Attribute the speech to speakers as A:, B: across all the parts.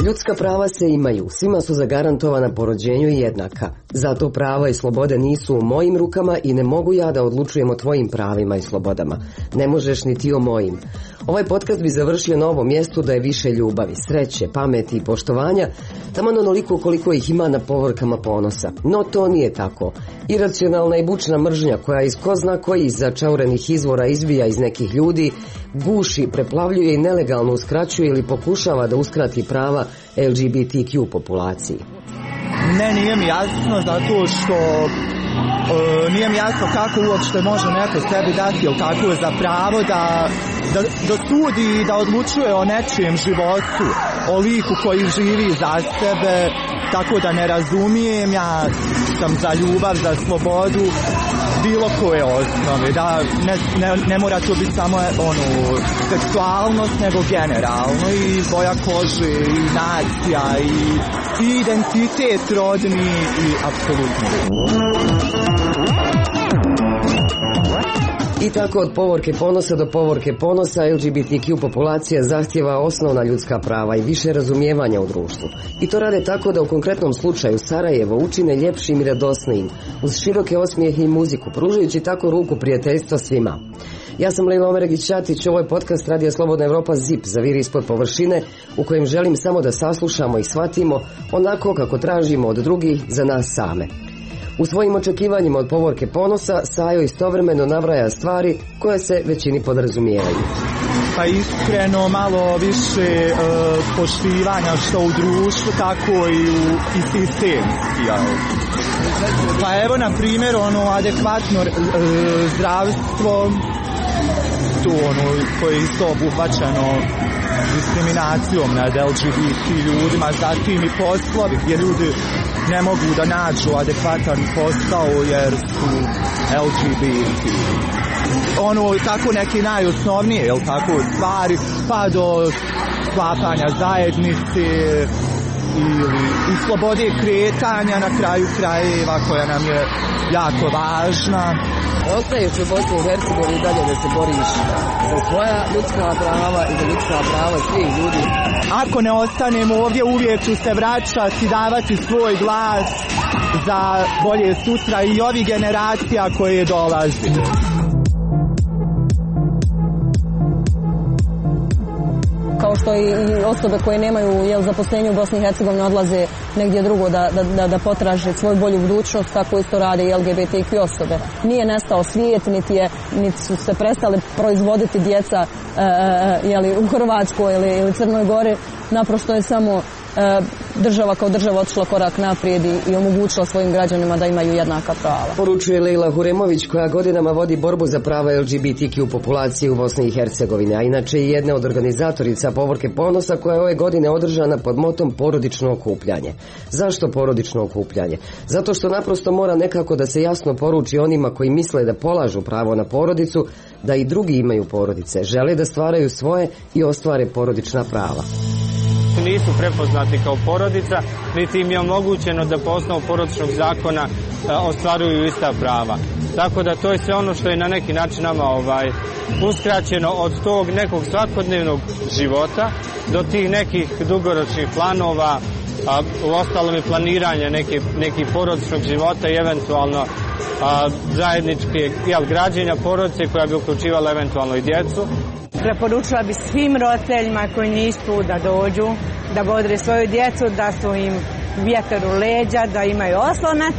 A: Ljudska prava se imaju, svima su zagarantovana po rođenju i jednaka. Zato prava i slobode nisu u mojim rukama i ne mogu ja da odlučujem o tvojim pravima i slobodama. Ne možeš ni ti o mojim. Ovaj podcast bi završio na ovom mjestu da je više ljubavi, sreće, pameti i poštovanja, taman onoliko koliko ih ima na povorkama ponosa. No to nije tako. Iracionalna i bučna mržnja koja iz ko zna kojih začaurenih izvora izbija iz nekih ljudi, guši, preplavljuje i nelegalno uskraćuje ili pokušava da uskrati prava LGBTQ populaciji.
B: Ne, nije mi jasno zato što nije mi jasno kako uopšte može neko sebi dati ili kako je za pravo da sudi i da odlučuje o nečijem životu, o liku koji živi za sebe, tako da ne razumijem, ja sam za ljubav, za slobodu, bilo koje osnove, da ne mora to biti samo seksualnost, nego generalno i boja kože i nacija i identitet rodni i apsolutno.
A: I tako od povorke ponosa do povorke ponosa LGBTQ populacija zahtjeva osnovna ljudska prava i više razumijevanja u društvu. I to rade tako da u konkretnom slučaju Sarajevo učine ljepšim i radosnijim, uz široke osmijehe i muziku, pružajući tako ruku prijateljstva svima. Ja sam Lejla Omeregić-Ćatić, ovo je podcast Radija Slobodna Evropa ZIP, zaviri ispod površine, u kojem želim samo da saslušamo i shvatimo onako kako tražimo od drugih za nas same. U svojim očekivanjima od povorke ponosa Sajo istovremeno nabraja stvari koje se većini podrazumijevaju.
B: Pa iskreno malo više poštivanja što u društvu, tako i sistemski. Pa evo na primjer adekvatno zdravstvo, to koje je isto obuhvaćeno diskriminacijom nad LGBT ljudima, zatim i poslovi gdje ljudi ne mogu da nađu adekvatan posao jer su LGBT. Tako neki najosnovnije, stvari, pa do sklapanja zajednice i slobode kretanja na kraju krajeva koja nam je jako važna.
A: Ostaješ u Bosni i Hercegovini dalje da se boriš za svoja ljudska prava i za ljudska prava svih ljudi.
B: Ako ne ostanemo ovdje, uvijek ću se vraćati, davati svoj glas za bolje sutra i ovih generacija koje dolaze.
C: Kao što i osobe koje nemaju zaposlenje u Bosni i Hercegovini odlaze negdje drugo da potraže svoju bolju budućnost, tako isto rade i LGBTQ osobe. Nije nestao svijet, niti su se prestali proizvoditi djeca u Hrvatskoj ili Crnoj Gori. Naprosto je samo država kao država otišla korak naprijed i omogućila svojim građanima da imaju jednaka prava.
A: Poručuje Lejla Huremović, koja godinama vodi borbu za prava LGBTQ populacije u Bosni i Hercegovini, a inače je jedna od organizatorica povorke ponosa koja je ove godine održana pod motom porodično okupljanje. Zašto porodično okupljanje? Zato što naprosto mora nekako da se jasno poruči onima koji misle da polažu pravo na porodicu, da i drugi imaju porodice, žele da stvaraju svoje i ostvare porodična prava.
D: Nisu prepoznati kao porodica, niti im je omogućeno da po osnovu porodičnog zakona ostvaruju ista prava. Tako da to je sve ono što je na neki način nama uskraćeno od tog nekog svakodnevnog života do tih nekih dugoročnih planova, u ostalom i planiranja nekih porodičnog života i eventualno zajedničke građenja porodice koja bi uključivala eventualno i djecu.
E: Preporučila bi svim roditeljima koji nisu tu da dođu, da bodre svoju djecu, da su im vjetar u leđa, da imaju oslonac.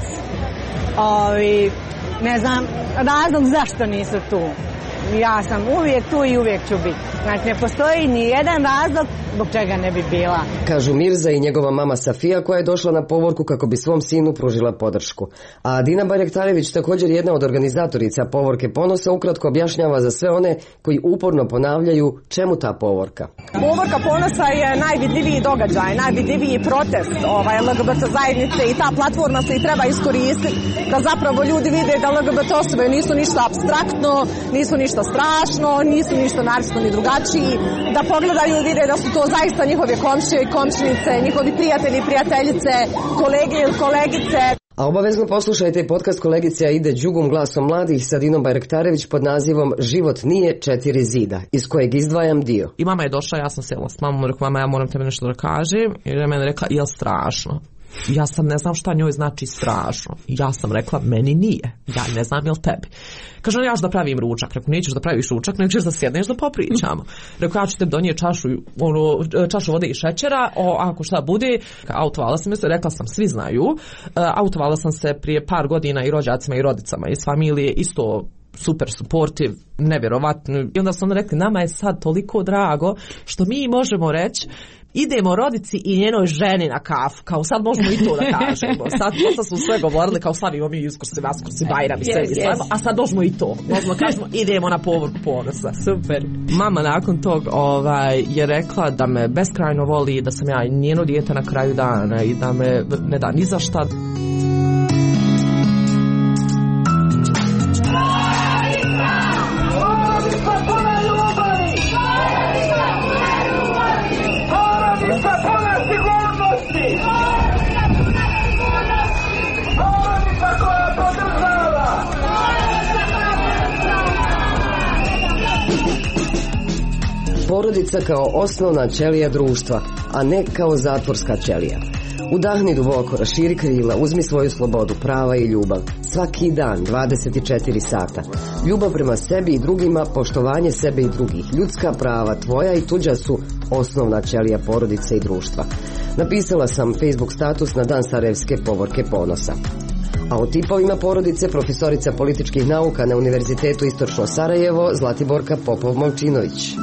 E: Ne znam razlog zašto nisu tu. Ja sam uvijek tu i uvijek ću biti. Znači ne postoji ni jedan razlog zbog čega ne bi bila.
A: Kažu Mirza i njegova mama Safija, koja je došla na povorku kako bi svom sinu pružila podršku. A Dina Barjaktarević, također jedna od organizatorica povorke ponosa, ukratko objašnjava za sve one koji uporno ponavljaju čemu ta povorka.
F: Povorka ponosa je najvidljiviji događaj, najvidljiviji protest LGBT zajednice i ta platforma se i treba iskoristiti da zapravo ljudi vide da LGBT osobe nisu ništa apstraktno, nisu ništa strašno, nisu ništa narisno ni drugačiji, da pogledaju i vide da su to zaista njihove komšije i komšinice, njihovi prijatelji i prijateljice, kolege ili kolegice.
A: A obavezno poslušajte i podcast kolegice Aide Đugum glasom mladih sa Dinom Bajraktarević pod nazivom Život nije 4 zida, iz kojeg izdvajam dio.
G: I mama je došla, ja sam sjela s mamom, rekla, mama, ja moram tebi nešto da kažem, i je meni rekla, jel strašno? Ja sam ne znam šta njoj znači strašno. Ja sam rekla, meni nije. Ja ne znam jel tebi. Kaže, ja ću da pravim ručak. Rekao, nećeš da praviš ručak, nego ćeš da sjedneš da popričamo. Rekao, ja ću tebi donijeti čašu vode i šećera, ako šta bude. Autovala sam se, rekla sam, svi znaju. Autovala sam se prije par godina i rođacima i rodicama iz familije, isto super supportiv, nevjerovatno. I onda su onda rekli, nama je sad toliko drago što mi možemo reći, idemo rodici i njenoj ženi na kafu, kao sad možemo i to da kažemo. Sad smo sve govorili, kao slavimo mi Uskrsi, Vaskrsi, Bajram i sve, a sad možemo i to. Možemo kažemo, idemo na povorku ponosa. Super. Mama nakon tog je rekla da me beskrajno voli, da sam ja njeno dijete na kraju dana i da me ne da ni za šta.
A: Porodica kao osnovna ćelija društva, a ne kao zatvorska ćelija. Udahni duboko, raširi krila, uzmi svoju slobodu, prava i ljubav. Svaki dan, 24 sata. Ljubav prema sebi i drugima, poštovanje sebe i drugih. Ljudska prava, tvoja i tuđa su osnovna ćelija porodice i društva. Napisala sam Facebook status na dan Sarajevske povorke ponosa. A o tipovima porodice profesorica političkih nauka na Univerzitetu Istočno Sarajevo Zlatiborka Popov-Momčinović.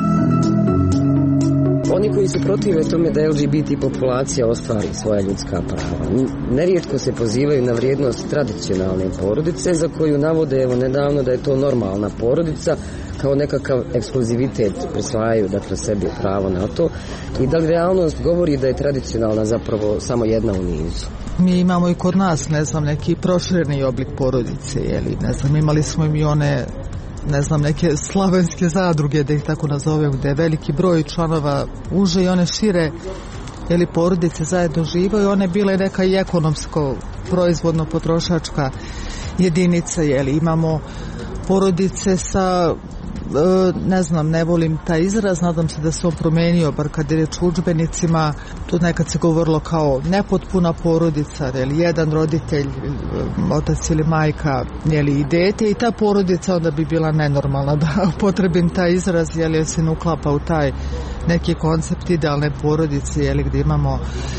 A: Oni koji se protive tome da LGBT populacija ostvari svoja ljudska prava, nerijetko se pozivaju na vrijednost tradicionalne porodice za koju navode evo nedavno da je to normalna porodica, kao nekakav ekskluzivitet prisvajaju dakle sebi pravo na to, i da li realnost govori da je tradicionalna zapravo samo jedna u nizu?
B: Mi imamo i kod nas, ne znam, neki prošireni oblik porodice, jeli, ne znam, imali smo i mi one, ne znam, neke slavenske zadruge, da ih tako nazovem, gde je veliki broj članova uže i one šire, jeli, porodice zajedno živaju, one bile neka i ekonomsko, proizvodno potrošačka jedinica, jeli, imamo porodice sa, ne znam, ne volim taj izraz, nadam se da se on promenio, bar kad je reč o udžbenicima, tu nekad se govorilo kao nepotpuna porodica, jeli, jedan roditelj, otac ili majka, jeli, i dete, i ta porodica onda bi bila nenormalna, da upotrebim taj izraz, jeli, se ne uklapa u taj neki koncept idealne porodice, jeli, gdje imamo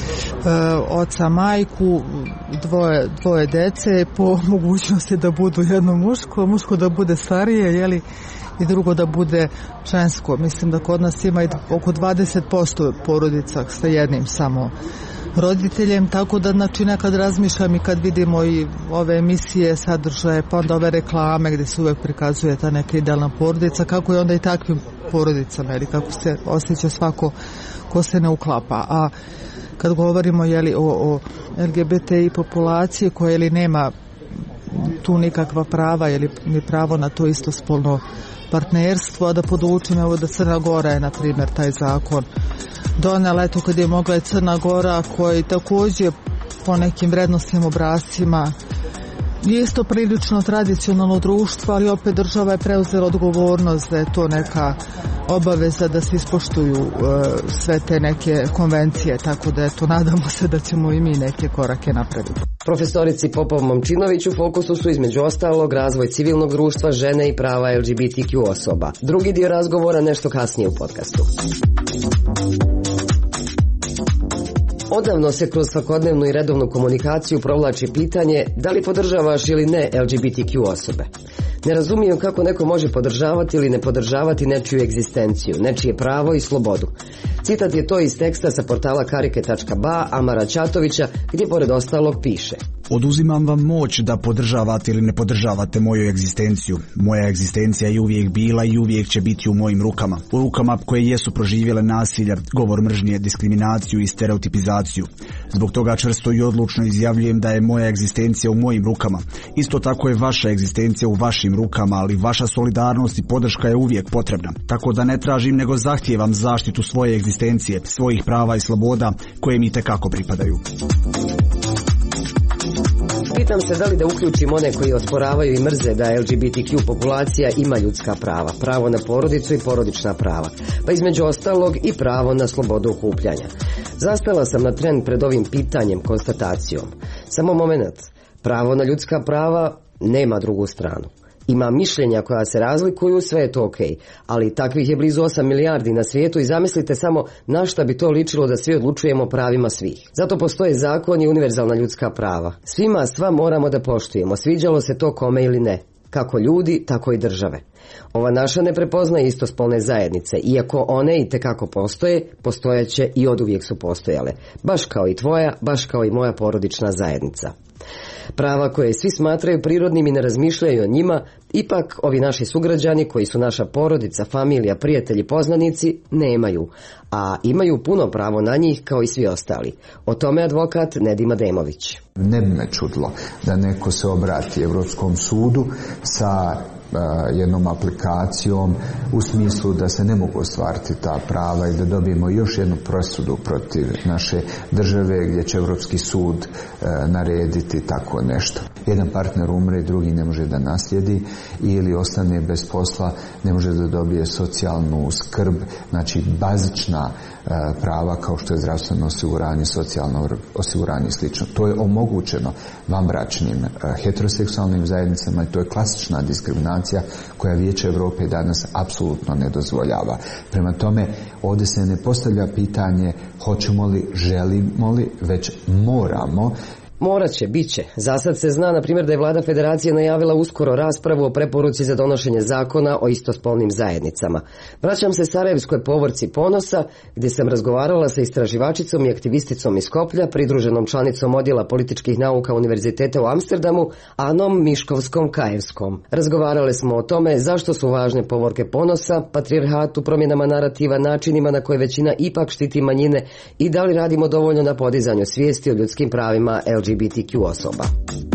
B: oca, majku, dvoje dece, po mogućnosti da budu jedno muško da bude starije, jeli, i drugo da bude žensko. Mislim da kod nas ima oko 20% porodica sa jednim samo roditeljem, tako da znači nekad razmišljam i kad vidimo i ove emisije, sadržaje, pa onda ove reklame gdje se uvek prikazuje ta neka idealna porodica, kako je onda i takvim porodicama, ili kako se osjeća svako ko se ne uklapa. A kad govorimo, jeli, o LGBTI populaciji koja, jeli, nema tu nikakva prava, ili ni pravo na to istospolno partnerstvo, a da podučim, evo, da Crna Gora je, na primjer, taj zakon donela, eto, kad je mogla i Crna Gora, koji također po nekim vrednostnim obrascima je isto prilično tradicionalno društvo, ali opet država je preuzela odgovornost da je to neka obaveza da se ispoštuju sve te neke konvencije, tako da eto, nadamo se da ćemo i mi neke korake napraviti.
A: Profesorici Popov-Momčinović u fokusu su između ostalog razvoj civilnog društva, žene i prava LGBTQ osoba. Drugi dio razgovora nešto kasnije u podcastu. Odavno se kroz svakodnevnu i redovnu komunikaciju provlači pitanje da li podržavaš ili ne LGBTQ osobe. Ne razumiju kako neko može podržavati ili ne podržavati nečiju egzistenciju, nečije pravo i slobodu. Citat je to iz teksta sa portala karike.ba Amara Ćatovića, gdje pored ostalog piše:
H: Oduzimam vam moć da podržavate ili ne podržavate moju egzistenciju. Moja egzistencija je uvijek bila i uvijek će biti u mojim rukama. U rukama koje jesu proživjele nasilje, govor mržnje, diskriminaciju i stereotipizaciju. Zbog toga čvrsto i odlučno izjavljujem da je moja egzistencija u mojim rukama. Isto tako je vaša egzistencija u vašim rukama, ali vaša solidarnost i podrška je uvijek potrebna. Tako da ne tražim nego zahtijevam zaštitu svoje egzistencije, svojih prava i sloboda koje mi itekako pripadaju.
A: Pitam se da li da uključim one koji osporavaju i mrze da LGBTQ populacija ima ljudska prava, pravo na porodicu i porodična prava, pa između ostalog i pravo na slobodu okupljanja. Zastala sam na tren pred ovim pitanjem, konstatacijom. Samo moment, pravo na ljudska prava nema drugu stranu. Ima mišljenja koja se razlikuju, sve je to okej, ali takvih je blizu 8 milijardi na svijetu i zamislite samo na šta bi to ličilo da svi odlučujemo o pravima svih. Zato postoje zakon i univerzalna ljudska prava. Svima sva moramo da poštujemo, sviđalo se to kome ili ne. Kako ljudi, tako i države. Ova naša ne prepoznaje istospolne zajednice, iako one i tekako postoje, postojaće i oduvijek su postojale. Baš kao i tvoja, baš kao i moja porodična zajednica. Prava koje svi smatraju prirodnim i ne razmišljaju o njima, ipak ovi naši sugrađani koji su naša porodica, familija, prijatelji, poznanici, nemaju, a imaju puno pravo na njih kao i svi ostali. O tome advokat Nedim Ademović.
I: Ne bi me čudilo da neko se obrati Europskom sudu sa jednom aplikacijom u smislu da se ne mogu ostvariti ta prava i da dobijemo još jednu presudu protiv naše države gdje će Europski sud narediti tako nešto. Jedan partner umre, drugi ne može da naslijedi ili ostane bez posla, ne može da dobije socijalnu skrb, znači bazična prava kao što je zdravstveno osiguranje, socijalno osiguranje i slično. To je omogućeno vanbračnim heteroseksualnim zajednicama i to je klasična diskriminacija koja Vijeće Europe danas apsolutno ne dozvoljava. Prema tome, ovdje se ne postavlja pitanje hoćemo li, želimo li, već moramo.
A: Morat će, bit će. Zasad se zna, na primjer, da je Vlada Federacije najavila uskoro raspravu o preporuci za donošenje zakona o istospolnim zajednicama. Vraćam se Sarajevskoj povorci Ponosa, gdje sam razgovarala sa istraživačicom i aktivisticom iz Skoplja, pridruženom članicom odjela političkih nauka Univerziteta u Amsterdamu, Anom Miškovskom-Kajevskom. Razgovarale smo o tome zašto su važne povorke Ponosa, patrijarhatu, promjenama narativa, načinima na koje većina ipak štiti manjine i da li radimo dovoljno na podizanju svijesti o ljudskim pravima LGBTQ osoba.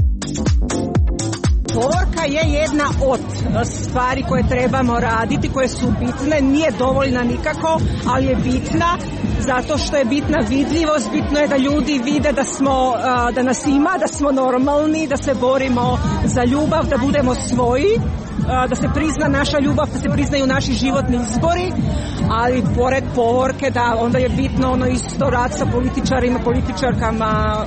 F: Povorka je jedna od stvari koje trebamo raditi, koje su bitne, nije dovoljna nikako, ali je bitna zato što je bitna vidljivost, bitno je da ljudi vide da nas ima, da smo normalni, da se borimo za ljubav, da budemo svoji, da se prizna naša ljubav, da se priznaju naši životni izbori, ali pored povorke da onda je bitno ono isto rad sa političarima, političarkama,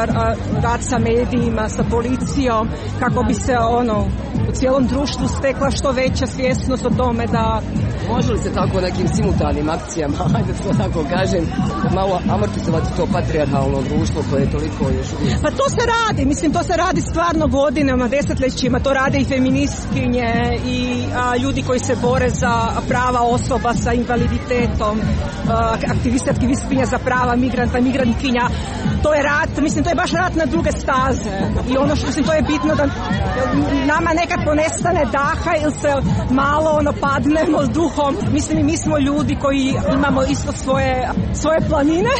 F: rad sa medijima, sa policijom, kako bi se u cijelom društvu stekla što veća svjesnost o tome da...
A: Može li se tako nekim simultanim akcijama, ajde to tako kažem, malo amortizovati to patrijarhalno društvo koje je toliko još uvijek?
F: Pa to se radi, to se radi stvarno godinama, desetljećima, to rade i feministkinje i ljudi koji se bore za prava osoba sa invaliditetom, aktivistkinje za prava migranta, migrantkinja. To je rat, to je baš rat na druge staze i ono što to je bitno da nama nekad ponestane daha ili se malo padnemo duhom. Mi smo ljudi koji imamo isto svoje planine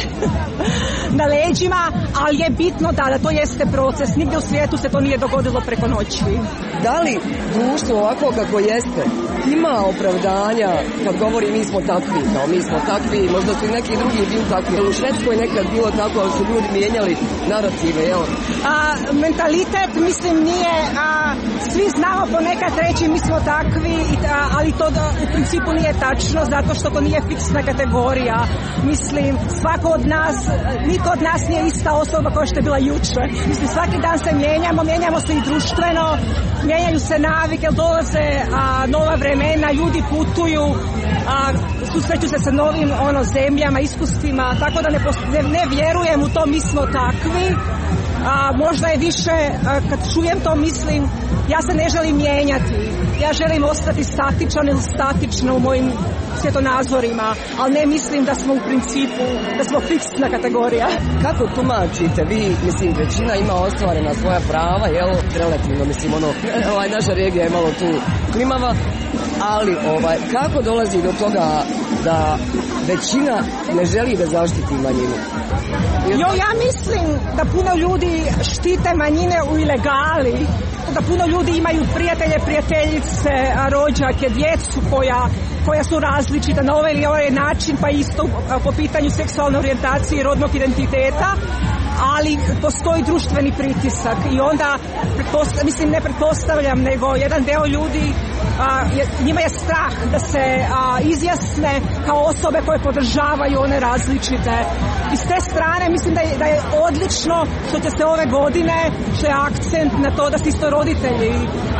F: na leđima, ali je bitno da to jeste proces. Nigdje u svijetu se to nije dogodilo preko noći.
A: Da li društvo ovako kako jeste ima opravdanja kad govori mi smo takvi, možda su i neki drugi bili takvi. U Švedskoj nekad bilo tako, ali su ljudi mijenjali narative, jel?
F: Mentalitet, nije, svi znamo ponekad reći mi smo takvi, ali to u principu nije tačno, zato što to nije fiksna kategorija. Svako od nas, niko od nas nije ista osoba koja što je bila jučer. Svaki dan se mijenjamo se i društveno, mijenjaju se navike, dolaze nova vremena, ljudi putuju, susreću se sa novim zemljama, iskustvima, tako da ne vjerujem u to mi smo takvi. Možda je više, kad čujem to ja se ne želim mijenjati, ja želim ostati statičan ili statična u mojim svjetonazorima, ali ne mislim da smo u principu, da smo fiksna kategorija.
A: Kako tumačite vi, većina ima ostvarena svoja prava, jel, relativno, naša regija je malo tu klimava, ali kako dolazi do toga da većina ne želi da zaštiti manjinu?
F: Ja mislim da puno ljudi štite manjine u ilegali, da puno ljudi imaju prijatelje, prijateljice, rođake, djecu koja su različita na ovaj ili ovaj način, pa isto po pitanju seksualne orijentacije i rodnog identiteta, ali postoji društveni pritisak i onda, mislim ne pretpostavljam, nego jedan deo ljudi, njima je strah da se izjasne kao osobe koje podržavaju one različite. I s te strane mislim da je odlično što će se ove godine, što je akcent na to da se isto roditelji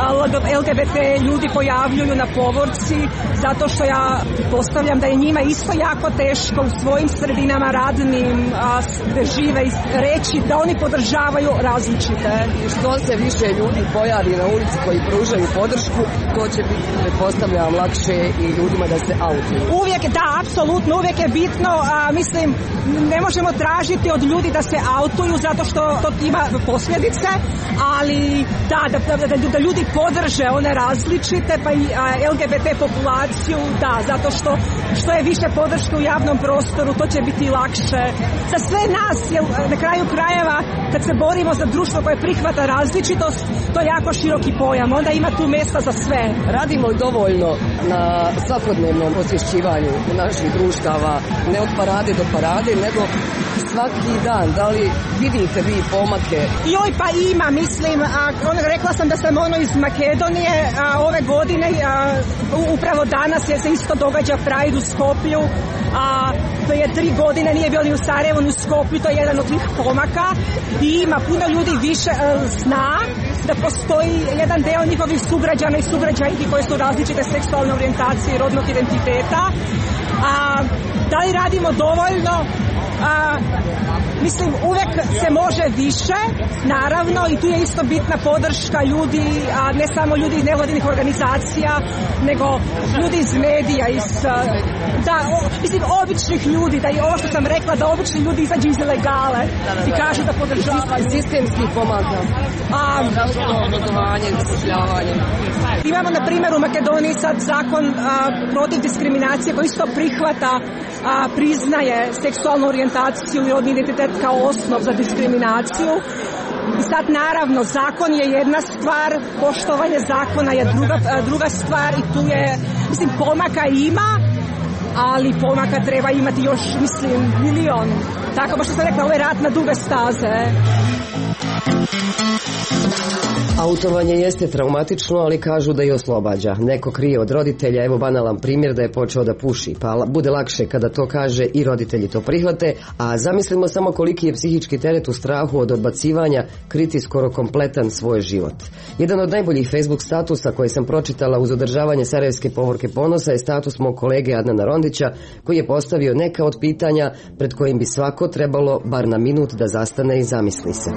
F: LGBT ljudi pojavljuju na povorci, zato što ja postavljam da je njima isto jako teško u svojim sredinama radnim gde žive reći da oni podržavaju različite.
A: I što se više ljudi pojavi na ulici koji pružaju podršku, to će biti, pretpostavljam, lakše i ljudima da se autuju.
F: Uvijek, da, apsolutno, uvijek je bitno, mislim, ne možemo tražiti od ljudi da se autuju zato što to ima posljedice, ali da ljudi podrže one različite, pa i LGBT populaciju, da, zato što je više podrške u javnom prostoru, to će biti lakše. Za sve nas, jer na kraju krajeva, kad se borimo za društvo koje prihvata različitost, to je jako široki pojam, onda ima tu mjesta za sve.
A: Radimo li dovoljno na svakodnevnom osvješćivanju naših društava, ne od parade do parade, nego svaki dan? Da li vidite vi pomake?
F: Joj, pa ima, mislim, rekla sam da sam iz Makedonije, ove godine, upravo danas se isto događa Pride u Skoplju, to je 3 godine, nije bio ni u Sarajevu, ni u Skoplju, to je jedan od tih pomaka i ima puno ljudi više zna da postoji jedan deo njihovih sugrađana i sugrađanki koji su različite seksualne orijentacije i rodnog identiteta. Da li radimo dovoljno? Mislim, uvek se može više, naravno, i tu je isto bitna podrška ljudi, ne samo ljudi iz nevladinih organizacija, nego ljudi iz medija, mislim, običnih ljudi, da je ovo što sam rekla, da obični ljudi izađu iz ilegale i kažu da podržavaju.
A: Sistemskih pomaka, obrazovanje, zapošljavanje.
F: Imamo, na primjer, u Makedoniji sad zakon protiv diskriminacije koji isto prihvata, priznaje seksualnu orijentaciju i rodni identitet kao osnov za diskriminaciju. I sad, naravno, zakon je jedna stvar, poštovanje zakona je druga stvar i tu je, mislim, pomaka ima, ali pomaka treba imati još, mislim, milion. Tako, baš što sam rekla, ovo je rat na duge staze.
A: Autovanje jeste traumatično, ali kažu da i oslobađa. Neko krije od roditelja, evo banalan primjer da je počeo da puši, pa bude lakše kada to kaže i roditelji to prihvate, a zamislimo samo koliki je psihički teret u strahu od odbacivanja kriti skoro kompletan svoj život. Jedan od najboljih Facebook statusa koje sam pročitala uz održavanje Sarajevske povorke ponosa je status mog kolege Adnana Rondića, koji je postavio neka od pitanja pred kojim bi svako trebalo bar na minut da zastane i zamisli se.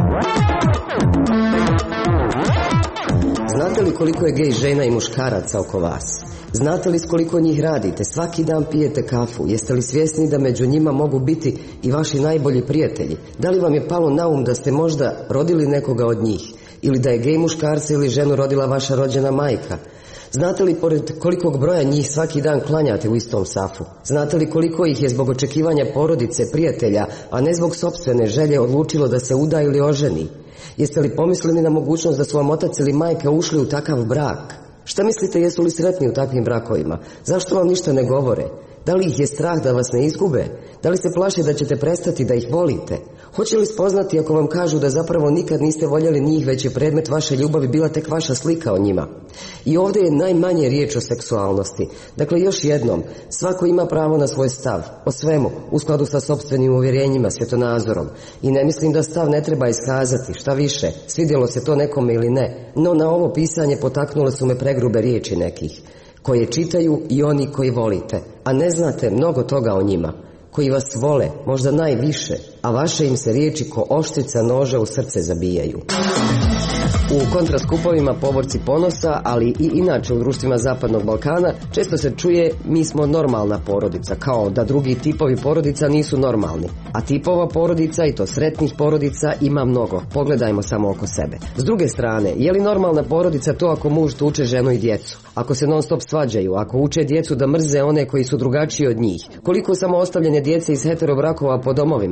A: Znate li koliko je gej žena i muškaraca oko vas? Znate li s koliko njih radite? Svaki dan pijete kafu. Jeste li svjesni da među njima mogu biti i vaši najbolji prijatelji? Da li vam je palo na um da ste možda rodili nekoga od njih? Ili da je gej muškarca ili ženu rodila vaša rođena majka? Znate li pored kolikog broja njih svaki dan klanjate u istom safu? Znate li koliko ih je zbog očekivanja porodice, prijatelja, a ne zbog sopstvene želje odlučilo da se uda ili oženi? Jeste li pomislili na mogućnost da su vam otac ili majka ušli u takav brak? Šta mislite, jesu li sretni u takvim brakovima? Zašto vam ništa ne govore? Da li ih je strah da vas ne izgube? Da li se plaše da ćete prestati da ih volite? Hoće li spoznati ako vam kažu da zapravo nikad niste voljeli njih, već je predmet vaše ljubavi bila tek vaša slika o njima? I ovdje je najmanje riječ o seksualnosti. Dakle, još jednom, svako ima pravo na svoj stav, o svemu, u skladu sa sopstvenim uvjerenjima, svjetonazorom. I ne mislim da stav ne treba iskazati, šta više, svidjelo se to nekome ili ne, no na ovo pisanje potaknule su me pregrube riječi nekih, koje čitaju i oni koji volite, a ne znate mnogo toga o njima, koji vas vole, možda najviše, a vaše im se riječi ko oštrica noža u srce zabijaju. U kontraskupovima Povorci ponosa, ali i inače u društvima Zapadnog Balkana, često se čuje mi smo normalna porodica, kao da drugi tipovi porodica nisu normalni. A tipova porodica, i to sretnih porodica, ima mnogo. Pogledajmo samo oko sebe. S druge strane, je li normalna porodica to ako muž tuče ženu i djecu? Ako se non stop svađaju, ako uče djecu da mrze one koji su drugačiji od njih? Koliko samo ostavljanje djece iz hetero brakova po domovima? I tako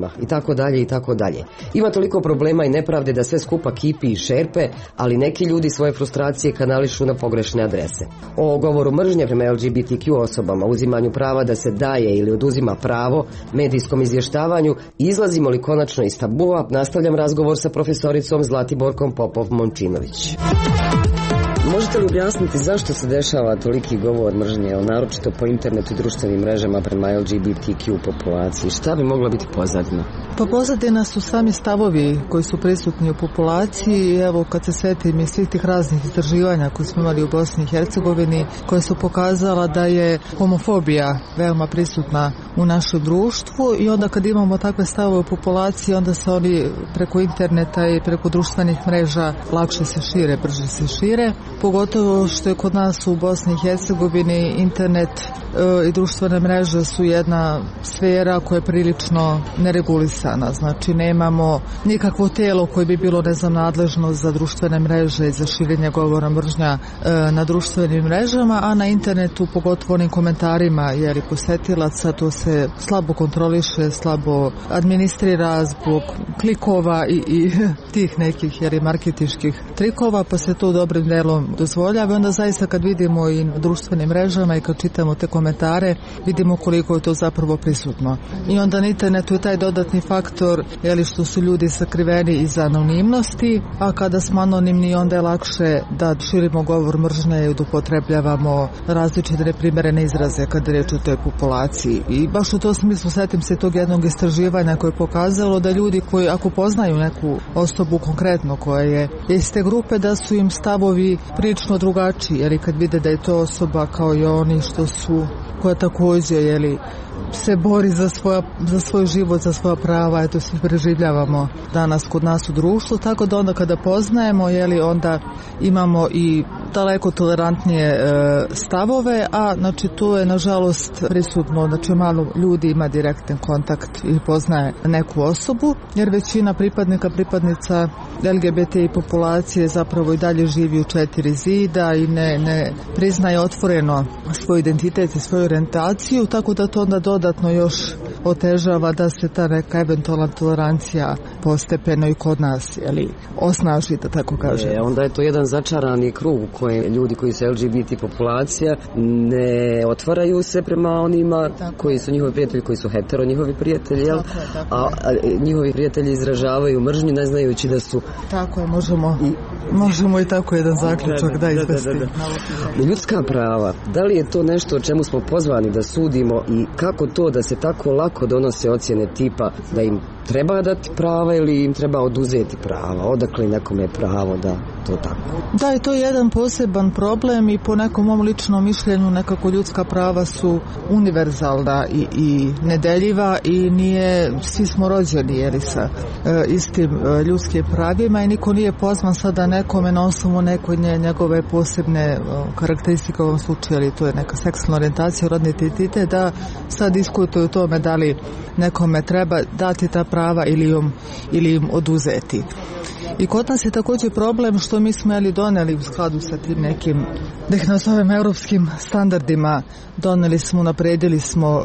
A: tako dalje i tako dalje. Ima toliko problema i nepravde da sve skupa kipi i šerpe, ali neki ljudi svoje frustracije kanališu na pogrešne adrese. O govoru mržnje prema LGBTQ osobama, uzimanju prava da se daje ili oduzima pravo, medijskom izvještavanju, izlazimo li konačno iz tabua, nastavljam razgovor sa profesoricom Zlatiborkom Popov-Momčinović. Možete li objasniti zašto se dešava toliki govor mržnje, naročito po internetu i društvenim mrežama prema LGBTQ populaciji? Šta bi mogla biti pozadina?
J: Pa pozadina su sami stavovi koji su prisutni u populaciji. Evo, kad se setim i svih tih raznih istraživanja koje smo imali u Bosni i Hercegovini, koje su pokazala da je homofobija veoma prisutna u našem društvu, i onda kad imamo takve stavove u populaciji, onda se oni preko interneta i preko društvenih mreža lakše se šire, brže se šire. Pogotovo što je kod nas u Bosni i Hercegovini internet i društvene mreže su jedna sfera koja je prilično neregulisana. Znači nemamo nikakvo tijelo koje bi bilo nadležno za društvene mreže i za širenje govora mržnja na društvenim mrežama, a na internetu, pogotovo onim komentarima posetilaca, to se slabo kontroliše, slabo administrira zbog klikova i tih nekih marketinških trikova, pa se to dobrim delom dozvoljava. Onda zaista kad vidimo i na društvenim mrežama i kad čitamo te komentare, vidimo koliko je to zapravo prisutno. I onda na internetu je taj dodatni faktor što su ljudi sakriveni iza anonimnosti, a kada smo anonimni onda je lakše da širimo govor mržnje i da upotrebljavamo različite neprimjerene izraze kada je reč o toj populaciji. I baš u tom smislu setim se tog jednog istraživanja koje je pokazalo da ljudi koji ako poznaju neku osobu konkretno koja je iz te grupe, da su im stavovi prilično drugačiji, jer kad vide da je to osoba kao i oni koja također se bori za svoj život, za svoja prava, eto svi preživljavamo danas kod nas u društvu, tako da onda kada poznajemo, onda imamo i daleko tolerantnije stavove, a znači to je nažalost prisutno, znači malo ljudi ima direktan kontakt i poznaje neku osobu, jer većina pripadnica LGBT populacije zapravo i dalje živi u 4 zida i ne priznaje otvoreno svoj identitet i svoju orijentaciju, tako da to onda dodatno još otežava da se ta neka eventualna tolerancija postepeno i kod nas osnaži, da tako kažem.
A: Onda je to jedan začarani krug u kojem ljudi koji su LGBT populacija ne otvaraju se prema onima koji su njihovi prijatelji, koji su hetero njihovi prijatelji, a njihovi prijatelji izražavaju mržnju ne znajući da su...
J: Tako je, možemo i tako jedan zaključak da izvesti.
A: Ljudska prava, da li je to nešto o čemu smo pozvani da sudimo i kako to da se tako lako donose ocjene tipa da im treba dati prava ili im treba oduzeti prava? Odakle nekome pravo da to tako?
J: Da, i to je jedan poseban problem i po nekom mom ličnom mišljenju nekako ljudska prava su univerzalna i nedeljiva i svi smo rođeni sa istim ljudskim pravima i niko nije pozvan sada nekome na osnovu nekoj njegove posebne karakteristike u ovom slučaju, ali to je neka seksualna orijentacija, rodni identitet, da sad diskutuju o tome da li nekome treba dati ta prava ili im oduzeti. I kod nas je također problem što mi smo doneli u skladu sa tim nekim, da ih nazovem, europskim standardima, napredili smo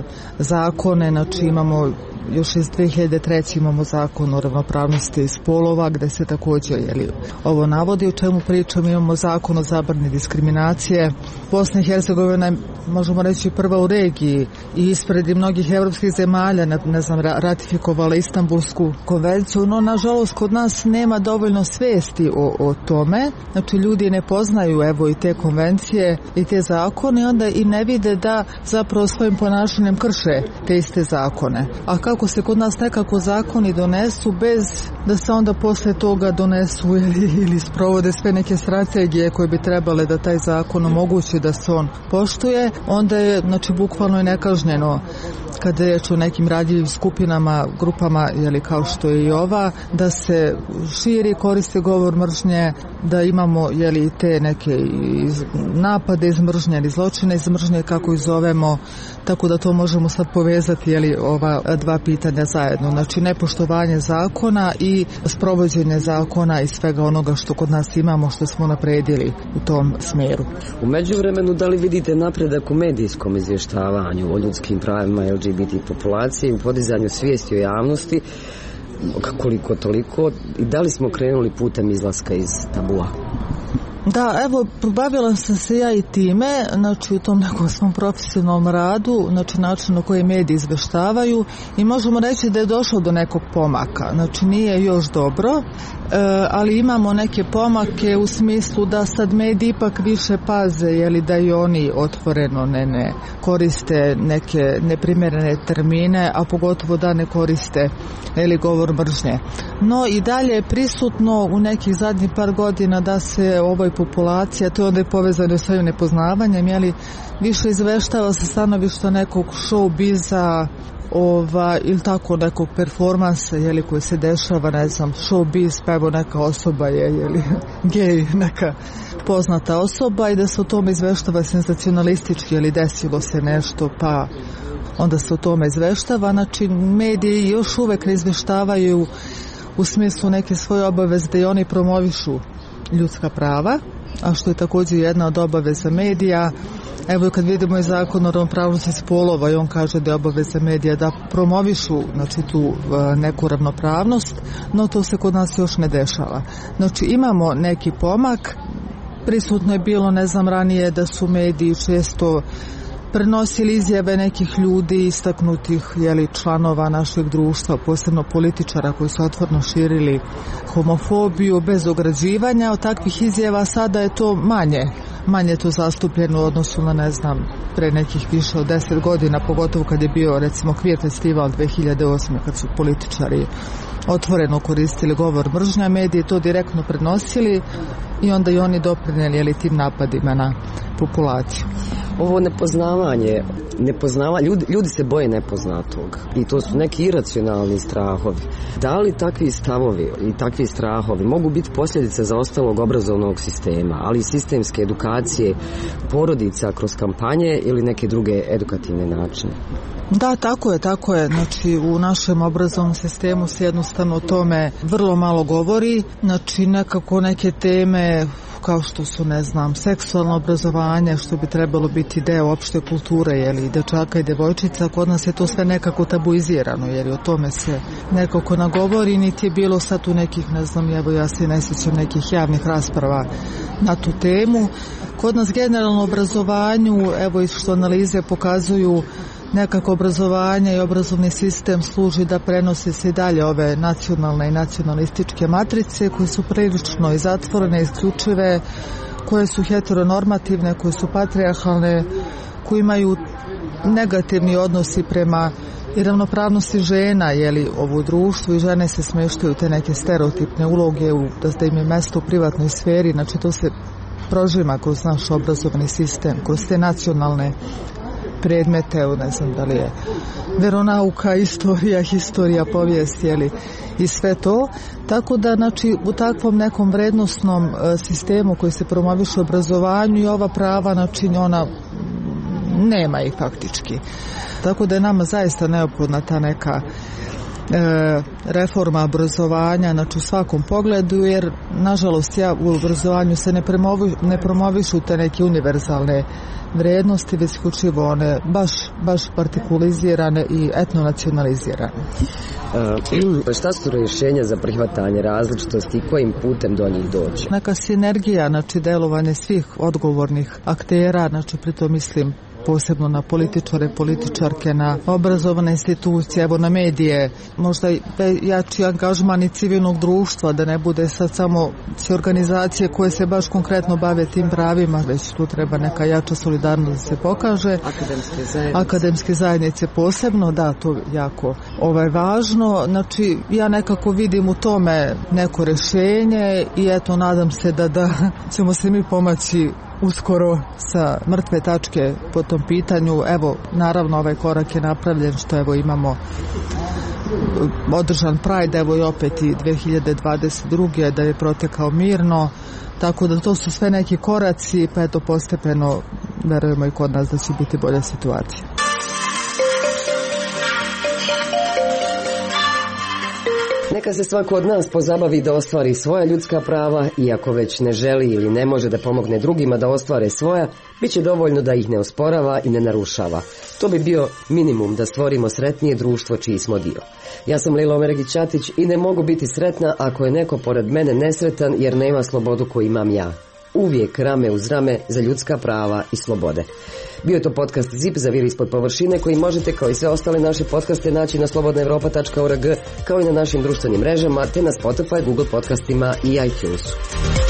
J: zakone, znači imamo još iz 2003. imamo zakon o ravnopravnosti spolova gdje se također ovo navodi, o čemu pričam. Imamo zakon o zabrani diskriminacije. Bosna i Hercegovina je, možemo reći, prva u regiji i ispred mnogih evropskih zemalja, ratifikovala Istanbulsku konvenciju, no nažalost kod nas nema dovoljno svijesti o tome. Znači ljudi ne poznaju i te konvencije i te zakone i onda i ne vide da zapravo svojim ponašanjem krše te iste zakone. A kako se kod nas nekako zakoni donesu bez da se onda posle toga donesu ili sprovode sve neke strategije koje bi trebale da taj zakon omogući da se on poštuje, onda je bukvalno i nekažnjeno kada je o nekim radljivim skupinama, grupama, kao što je i ova, da se širi, koristi govor mržnje, da imamo te neke napade iz mržnje ili zločine iz mržnje, kako ih zovemo, tako da to možemo sad povezati ova dva pitanja zajedno. Znači nepoštovanje zakona i sprovođenje zakona i svega onoga što kod nas imamo, što smo napredili u tom smjeru.
A: U međuvremenu, da li vidite napredak u medijskom izvještavanju o ljudskim pravima LGBT populacije i podizanju svijesti o javnosti, koliko toliko, i da li smo krenuli putem izlaska iz tabua?
J: Da, evo, bavila sam se ja i time, znači u tom nekom svom profesionalnom radu, znači način na koji mediji izveštavaju, i možemo reći da je došlo do nekog pomaka. Znači nije još dobro, ali imamo neke pomake u smislu da sad mediji ipak više paze, jeli, da i oni otvoreno ne koriste neke neprimjerene termine, a pogotovo da ne koriste ili govor mržnje. No i dalje je prisutno u nekih zadnjih par godina da se ovoj populaciji, a to je onda povezano s ovim nepoznavanjem, jeli, više izveštava sa stanovišta nekog showbiza, ili tako nekog performansa, jeli, koji se dešava, ne znam, showbiz, pa evo neka osoba je, jeli, gej, neka poznata osoba, i da se o tome izveštava senzacionalistički, jeli, desilo se nešto, pa onda se o tome izveštava. Znači mediji još uvek ne izveštavaju u smislu neke svoje obaveze da i oni promovišu ljudska prava, a što je također jedna od obaveza medija. Evo kad vidimo i zakon o ravnopravnosti spolova, i on kaže da je obaveza medija da promovišu, znači, tu neku ravnopravnost, no to se kod nas još ne dešava. Znači imamo neki pomak, prisutno je bilo, ne znam, ranije da su mediji često prenosili izjave nekih ljudi, istaknutih, jeli, članova našeg društva, posebno političara koji su otvoreno širili homofobiju bez ograđivanja. Od takvih izjava sada je to manje to zastupljeno u odnosu na, ne znam, pre nekih više od 10 godina, pogotovo kad je bio, recimo, Queer festival 2008. kad su političari otvoreno koristili govor mržnja, mediji to direktno prenosili i onda i oni doprinijeli tim napadima na populaciju.
A: Ovo nepoznavanje, ljudi se boje nepoznatog i to su neki iracionalni strahovi. Da li takvi stavovi i takvi strahovi mogu biti posljedice zaostalog obrazovnog sistema, ali i sistemske edukacije porodica kroz kampanje ili neke druge edukativne načine?
J: Da, tako je. Znači u našem obrazovnom sistemu se jednostavno o tome vrlo malo govori. Znači nekako neke teme kao što su, ne znam, seksualno obrazovanje, što bi trebalo biti deo opšte kulture, jeli, dečaka i devojčica, kod nas je to sve nekako tabuizirano, jer o tome se nekako nagovori, niti je bilo sad u nekih, ne znam, evo ja se ne sjećam nekih javnih rasprava na tu temu. Kod nas generalno obrazovanju, evo i što analize pokazuju, nekako obrazovanje i obrazovni sistem služi da prenose se i dalje ove nacionalne i nacionalističke matrice koje su prilično i zatvorene, isključive, koje su heteronormativne, koje su patrijarhalne, koje imaju negativni odnosi prema i ravnopravnosti žena, jeli, u društvu, i žene se smještaju te neke stereotipne uloge da im je mesto u privatnoj sferi. Znači to se prožima kroz naš obrazovni sistem, kroz te nacionalne predmete, ne znam da li je veronauka, historija, povijest, jeli, i sve to. Tako da, znači, u takvom nekom vrednosnom sistemu koji se promoviše u obrazovanju, i ova prava, znači, ona nema ih faktički. Tako da je nama zaista neophodna ta neka reforma obrazovanja, znači u svakom pogledu, jer nažalost u obrazovanju se ne promovišu te neke univerzalne vrednosti, već isključivo one baš partikulizirane i etnonacionalizirane.
A: Šta su rješenja za prihvatanje različitosti i kojim putem do njih doći?
J: Neka sinergija, znači delovanje svih odgovornih aktera, znači pritom mislim posebno na političare, političarke, na obrazovane institucije, evo na medije, možda jači angažman i civilnog društva, da ne bude sad samo sve organizacije koje se baš konkretno bave tim pravima, već tu treba neka jača solidarnost da se pokaže. Akademske zajednice posebno, da, to je jako važno. Znači, ja nekako vidim u tome neko rješenje i eto, nadam se da ćemo se mi pomaći uskoro sa mrtve tačke po tom pitanju. Evo, naravno ovaj korak je napravljen što evo imamo održan Pride, evo i opet i 2022. da je protekao mirno, tako da to su sve neki koraci, pa eto postepeno verujemo i kod nas da će biti bolja situacija.
A: Neka se svako od nas pozabavi da ostvari svoja ljudska prava, iako već ne želi ili ne može da pomogne drugima da ostvare svoja, bit će dovoljno da ih ne osporava i ne narušava. To bi bio minimum da stvorimo sretnije društvo čiji smo dio. Ja sam Lila Omeregić-Ćatić i ne mogu biti sretna ako je neko pored mene nesretan jer nema slobodu koju imam ja. Uvijek rame uz rame za ljudska prava i slobode. Bio je to podcast ZIP za Vir ispod površine koji možete kao i sve ostale naše podcaste naći na slobodnaevropa.org kao i na našim društvenim mrežama te na Spotify, Google podcastima i iTunesu.